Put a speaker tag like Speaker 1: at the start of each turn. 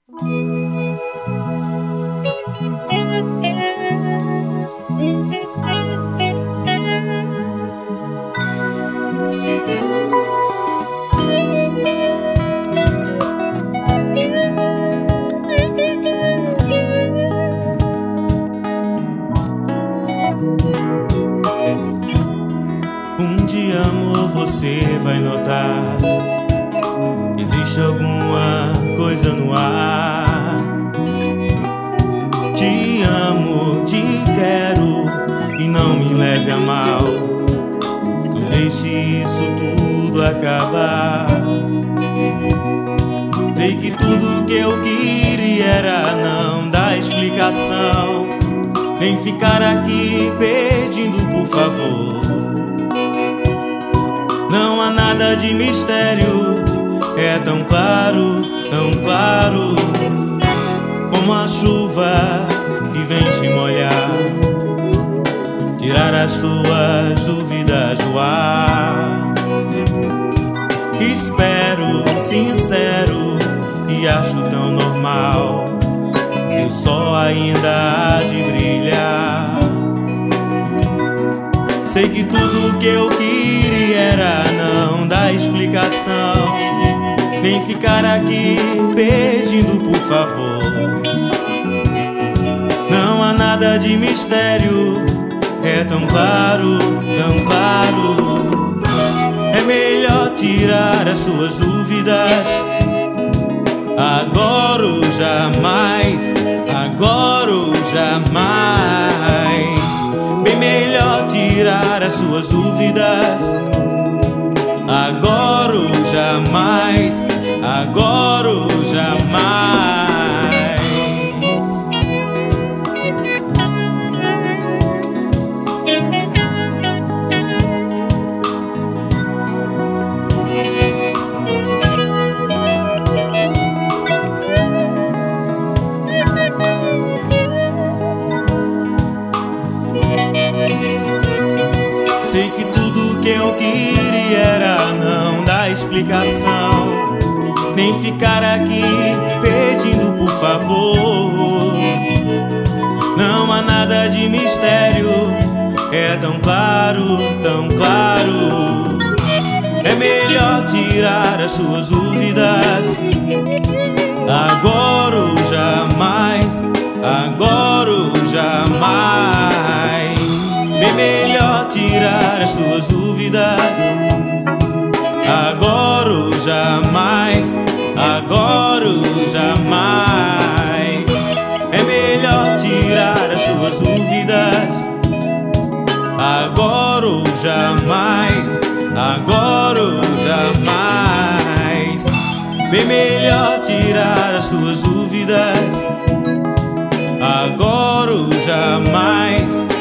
Speaker 1: Um dia, amor, você vai notar, existe alguma coisa no ar. Te amo, te quero e não me leve a mal. Não deixe isso tudo acabar. Sei que tudo que eu queria era não dar explicação, nem ficar aqui pedindo por favor. Não há nada de mistério, é tão claro como a chuva que vem te molhar, tirar as suas dúvidas do ar. Espero, sincero, e acho tão normal que o sol ainda há de brilhar. Sei que tudo que eu queria era não dar explicação, nem ficar aqui pedindo por favor. Não há nada de mistério, é tão claro. É melhor tirar as suas dúvidas, agora ou jamais, agora ou jamais. Bem melhor tirar as suas dúvidas, agora ou jamais, agora ou jamais. Sei que tudo que eu queria era não dar explicação, nem ficar aqui pedindo por favor. Não há nada de mistério, é tão claro. É melhor tirar as suas dúvidas, agora ou jamais, agora ou jamais. Bem melhor tirar as suas dúvidas, agora ou jamais, agora ou jamais. É melhor tirar as suas dúvidas, agora ou jamais, agora ou jamais. Bem melhor tirar as suas dúvidas, agora ou jamais,